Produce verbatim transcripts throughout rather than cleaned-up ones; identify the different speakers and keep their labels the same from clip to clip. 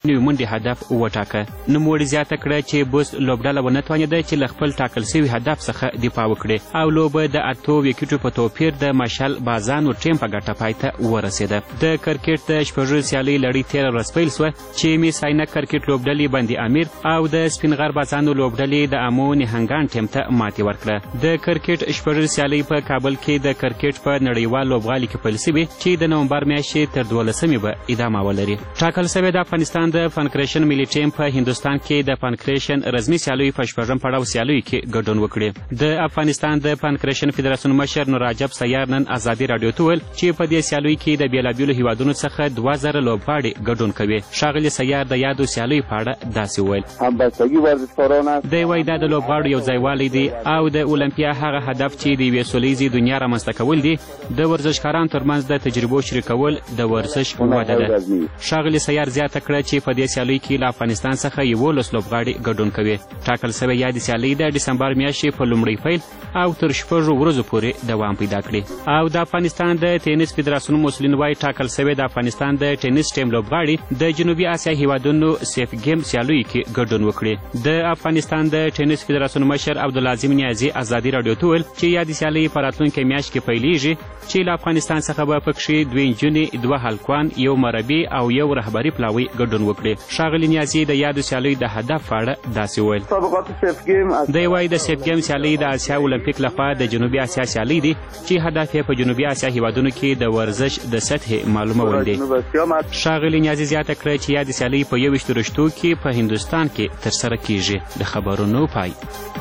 Speaker 1: نوې منډې هدف وټاکه. نوموړي زیاته کړه چې بوس لوبډله ونه توانېده چې له خپل ټاکل سوي هدف څخه دفاع وکړي او لوبه د اتو ویکټو په توپیر د مشل بازانو ټیم په ګټه پای ته ورسېده. د کرکټ د شپږیزې سیالۍ لړۍ تېره ورځ پیل سوه چې میس عینک کرکټ لوبډلې بندي امیر او د سپین غر بازانو لوبډلې د امو نهنګان ټیم ته ماتې ورکړه. د کرکټ شپږیزې سیالۍ په کابل کې د کرکټ په نړیوال لوبغالي کې پیل سوي چې د نومبر میاشتې تر دولسمې به ادامه ولري. ټاکل سوی د افغانستان د پانکریشن ملي ټیم په هندوستان کې د پانکریشن رزمي سیالیو په شپږم پړاو سیالیو کې ګډون وکړي. د افغانستان د پانکریشن فدراسیون مشر نور عجب سیار نن ازادي راډیو ته وویل چې په دې سیالیو کې د بېلابېلو هیوادونو څخه دوه زره لوبغاړي ګډون کوي. ښاغلي سیار د یادو سیالیو په اړه داسې وویل. دی وایي دا د لوبغاړو یو ځایوالی دی او د اولمپیا هغه هدف چې د یوې سولیزې دنیا رامنځته کول دي. د ورزشکارانو ترمنځ د تجربو شریکول د ورزش وده ده. ښاغلي سیار زیاته کړه چې په دې سیالیو کې له افغانستان څخه یولس لوبغاړي ګډون کوي. ټاکل سوی یادې سیالۍ د ډسمبر میاشتې په لومړي پیل او تر شپږو ورځو پورې دوام پیدا کړي. او د افغانستان د ټینس فدراسیون مسؤلین وایي ټاکل سوی د افغانستان د ټینس ټیم لوبغاړي د جنوبي اسیا هیوادونو سیف ګیم سیالیو کې ګډون وکړي. د افغانستان د ټینس فدراسیون مشر عبدالعظیم نیازي ازادي راډیو ته وویل چې یادې سیالۍ په راتلونکې میاشت کې پیلیږي چې له افغانستان څخه به پکښې دوې نجونې، دوه هلکان، یو مربي او یو رهبري پلاوی ګډون وکړي. ښاغلي نیازي د یادو سیالیو د هدف په اړه داسې وویل. دی وایي د سیف ګیم سیالۍ د اسیا اولمپیک لخوا د جنوبي اسیا سیالۍ دي چې هدف یې په جنوبي اسیا هیوادونو کې د ورزش د سطحې معلومول دي. ښاغلي نیازي زیاته کړه چې یادې سیالۍ په یوویشتو رشتو کې په هندوستان کې ترسره کیږي. د خبرونو پای.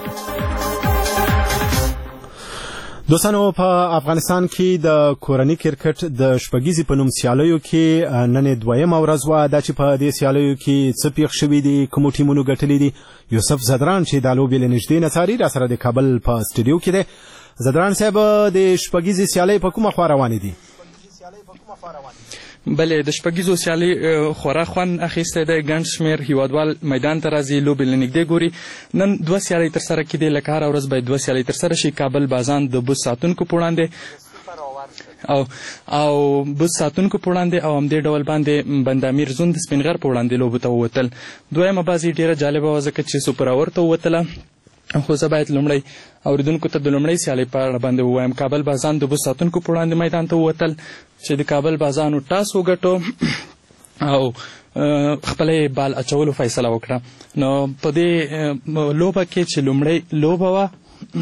Speaker 2: دوستانو، په افغانستان کې د کورني کرکټ د شپږیزې په نوم سیالیو کې نن دویمه ورځ وه. دا چې په دې سیالیو کې څه پیښ شوي دي، کومو ټیمونو ګټلي دي. یوسف زدران چې دا لوبې له نږدې نه څاري را سره د کابل په سټوډیو کې دی. زدران صاحب، د شپږیزې سیالۍ په کومه خوا روانې دي؟
Speaker 3: بلې، د شپږیزو سیالۍ خورا خوند اخیستی دی. ګڼ شمېر هیوادوال میدان ته راځي، لوبې له نږدې ګوري. نن دوه سیالۍ ترسره کېدې، لکه هره ورځ باید دوه سیالۍ ترسره شي. کابل بازان د بوس ساتونکو په وړاندې او او بوس ساتونکو په وړاندې او همدې ډول باندې بند امیر زون د سپین غر په وړاندې لوبو ته ووتل. دویمه بازي ډېره جالبه وه ځکه چې سوپر اوور ته ووتله. خو زه باید لومړی اورېدونکو ته د لومړۍ سیالۍ په اړه باندې ووایم. کابل بازان د بوس ساتونکو په وړاندې میدان ته ووتل چې د کابل بازانو ټاس وګټو او خپله بال اچولو فیصله وکړه. نو په دې لوبه کې چې لومړۍ لوبه وه،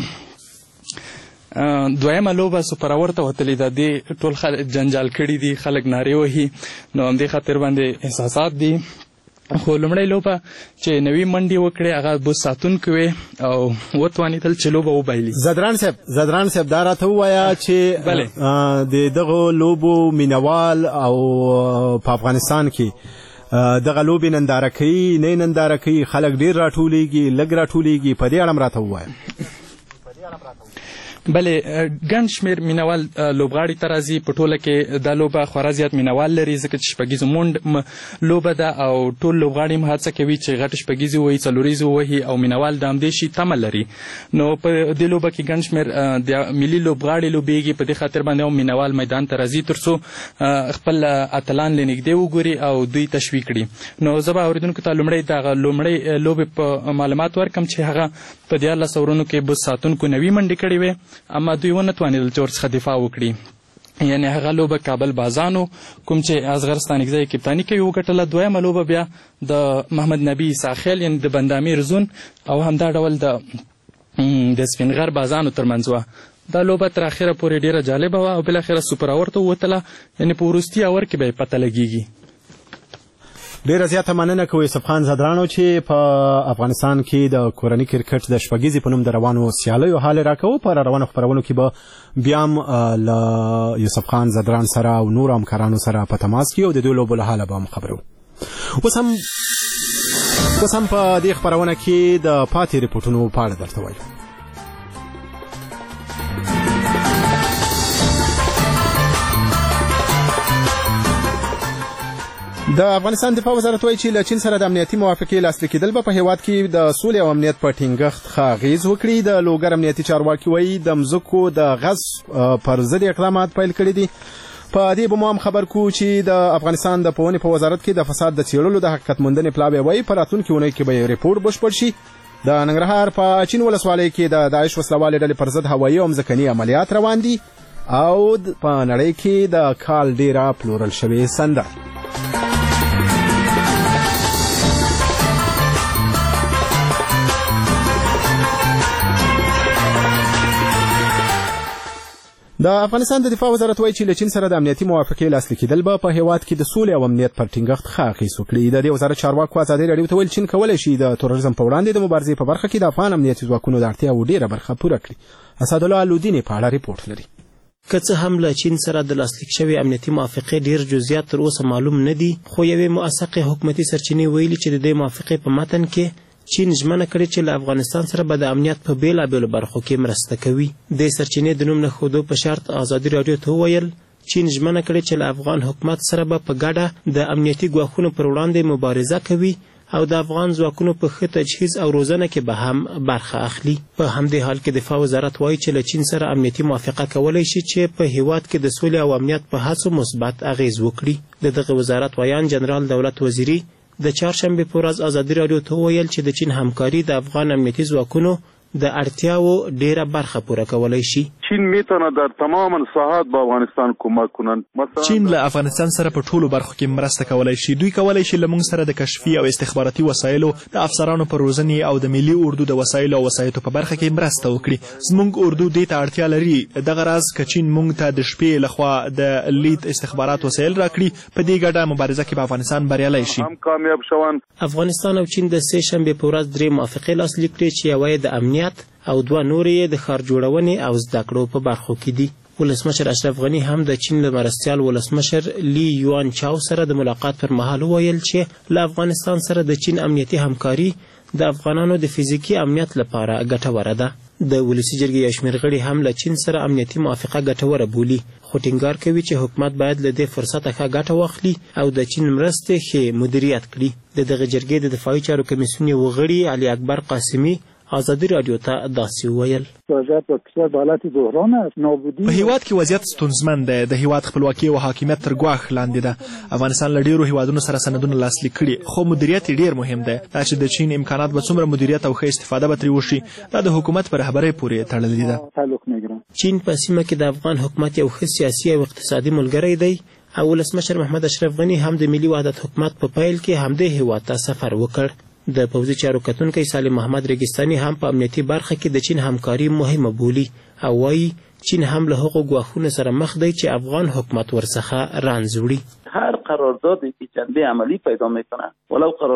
Speaker 3: دویمه لوبه سوپر اوور ته وتلې ده. دې ټول خلک جنجال کړي دي، خلک نارې وهي، نو همدې خاطر باندې احساسات دي. خو لومړۍ لوبه چې نوې منډې وکړې هغه بوس ساتونکو وې او وتوانېدل چې لوبه وبایلي.
Speaker 2: زدران صاحب زدران صاحب دا راته ووایه چې د دغو لوبو مینوال او په افغانستان کې دغه لوبې ننداره کوي نه ننداره کوي، خلک ډېر راټولېږي لږ راټولېږي، په دې اړه هم راته ووایه.
Speaker 3: بلې، ګڼ شمېر مینوال لوبغاړي ته راځي. په ټوله کې دا لوبه خورا زیات مینوال لري ځکه چې شپږیزو مونډ لوبه ده او ټول لوبغاړي هم هڅه کوي چې غټې شپږیزې ووهي، څلوریزې ووهي او مینوال د همدې شي تمه لري. نو په دې لوبه کې ګڼ شمېر د ملي لوبغاړي لوبېږي. په دې خاطر باندې هم مینوال میدان ته راځي تر څو خپل اتلان له نږدې وګوري او دوی تشویق کړي. نو زه به اورېدونکو ته لومړی دغه لومړۍ لوبې په معلومات ورکړم چې هغه په دیارلس اورونو کې بوس ساتونکو نوي منډې کړې وې، اما دوی ونه توانېدل چې ورڅخه دفاع وکړي. یعنې هغه لوبه کابل بازانو کوم چې اصغر ستانکزی کپتاني کوي وګټله. دویمه لوبه بیا د محمد نبي ساخیل یعنې د بند امیر زون او همدا ډول د د سپین غر بازانو ترمنځ وه. دا لوبه تر اخره پورې ډېره جالبه وه او بالاخره سوپر اوور ته ووتله، یعنې په وروستي اوور کې به یې پته لګېږي.
Speaker 2: ډیره زیاته مننه کوو یوسف خان زدرانو چې په افغانستان کې د کورني کرکټ د شپږیزې په نوم د روانو سیالیو حال راکوو. په روانو خپرونو کې به بیا هم له یوسف خان زدران سره او نورو همکارانو سره په تماس کې او د دوی لوبو له حاله به هم خبرو. اوس هم اوس هم په دې خپرونه کې د پاتې ریپورټونو په اړه درته وایو. د افغانستان دفاع وزارت وایي چې له چین سره د امنیتي موافقې لاسلیک کېدل به په هیواد کې د سولې او امنیت په ټینګښت ښه اغېز وکړي. د لوګر امنیتي چارواکي وایي د مځکو د غصب پر ضد اقدامات پیل کړي دي. په دې به مو هم خبر کو چې د افغانستان د پوهنې په وزارت کې د فساد د څېړلو د حقیقت موندنې پلاوی وایي په راتلونکي اونۍ کې به ریپورټ بشپړ شي. د ننګرهار په اچین ولسوالۍ کې د داعش وسلوالې ډلې پر ضد هوایي او ځمکني عملیات روان دي او په نړۍ کې د کال ډیره پلورل شوې سندره. د افغانستان د دفاع وزارت وایي چې له چین سره د امنیتي موافقې لاسلیک کېدل به په هیواد کې د سولې او امنیت پر ټینګښت ښه اغېز وکړي. د دې وزارت چارواکو ازادي راډیو ته ویل چین کولی شي د تروریزم په وړاندې د مبارزې په برخه کې د افغان امنیتي ځواکونو د اړتیاوو ډېره برخه پوره کړي. اسدالله الودین په اړه ریپورټ لري.
Speaker 4: که څه هم له چین سره د لاسلیک شوې امنیتي موافقې ډېر جزئیات تر اوسه معلوم نه دي، خو یوې موثقې حکومتي سرچینې ویلي چې د دې موافقې په متن کې چین ژمنه کړې چې له افغانستان سره به د امنیت په بیلابیلو برخو کې مرسته کوي. دې سرچینې د نوم نه ښودو په شرط ازادي راډیو ته وویل چین ژمنه کړې چې له افغان حکومت سره به په ګډه د امنیتي ګواښونو پر وړاندې مبارزه کوي او د افغان ځواکونو په ښه تجهیز او روزنه کې به هم برخه اخلي. په همدې حال کې دفاع وزارت وایي چې له چین سره امنیتي موافقه کولی شي چې په هیواد کې د سولې او امنیت په هڅو مثبت اغیز وکړي. د دغه وزارت ویان جنرال دولت وزیري د چهارشنبې په ورځ ازادي راډیو ته وویل چې د چین همکاري د افغان امنیتي ځواکونو د اړتیاو ډیره برخه پوره کولی شي.
Speaker 5: چین میتونه در تمام ساحات به افغانستان کمک کنند.
Speaker 6: چین له افغانستان سره په ټولو برخو کې مرسته کولی شي. دوی کولی شي له موږ سره د کشفي او استخباراتي وسایلو، د افسرانو په روزنې او د ملي اردو د وسایلو او وسایطو په برخه کې مرسته وکړي. زموږ اردو دې ته اړتیا لري. دغه راز که چین موږ ته د شپې لخوا د لید استخبارات وسایل راکړي، په دې ګډه مبارزه کې به افغانستان بریالی شي.
Speaker 5: هم کامیاب شوند.
Speaker 4: افغانستان او چین د سه شنبې په ورځ درې موافقې لاسلیک کړې چې یوه یې د امنیت او دوه نورې د ښار جوړونې او زده کړو په برخو کې دي. ولسمشر اشرف غني هم د چین له مرستیال ولسمشر لی یوان چاو سره د ملاقات پر مهال وویل چې له افغانستان سره د چین امنیتي همکاري د افغانانو د فزیکي امنیت لپاره ګټوره ده. د ولسي جرګې یو شمېر غړي هم له چین سره امنیتي موافقه ګټوره بولي، خو ټینګار کوي چې حکومت باید له دې فرصته ښه ګټه واخلي او د چین مرستې ښې مدیریت کړي. د دغه جرګې د دفاعي چارو کمیسیون یو غړي علي اکبر قاسمي ازادي راډیو ته داسې وویل
Speaker 7: وضعیت په کشور په حالت بحران است. نابودی
Speaker 6: په هیواد کې وضعیت ستونزمن دی. د هیواد خپلواکي او حاکمیت تر ګواښ لاندې ده. افغانستان له ډېرو هیوادونو سره سندونه لاسلیک کړي، خو مدیریت یې ډېر مهم دی. دا چې د چین امکانات به څومره مدیریت او ښه استفاده به ترې وشي، دا د حکومت په رهبرۍ پورې تړلې ده.
Speaker 4: چین په سیمه کې د افغان حکومت یو ښه سیاسي او اقتصادي ملګری دی او ولسمشر محمد اشرف غني هم د ملي وحدت حکومت په پیل کې همدې هیواد ته سفر وکړ. د پوځي چارو کتونکی سالم محمد ریګستاني هم په امنیتي برخه کې د چین همکاري مهمه بولي او وایي چین هم له هغو ګواښونو سره مخ دی چې افغان حکومت ورڅخه رنځ وړي.
Speaker 8: هر قراردادی که جنبه عملی پیدا میکنه ولو قرار